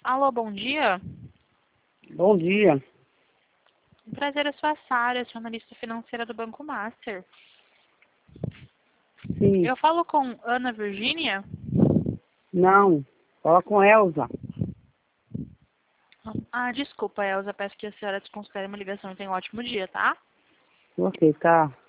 Alô, bom dia. Bom dia. Prazer, eu sou a Sara, sou analista financeira do Banco Master. Sim. Eu falo com Ana Virgínia? Não. Fala com Elza. Desculpa, Elza, peço que a senhora desconsidere uma ligação e tenha um ótimo dia, tá? Ok, tá.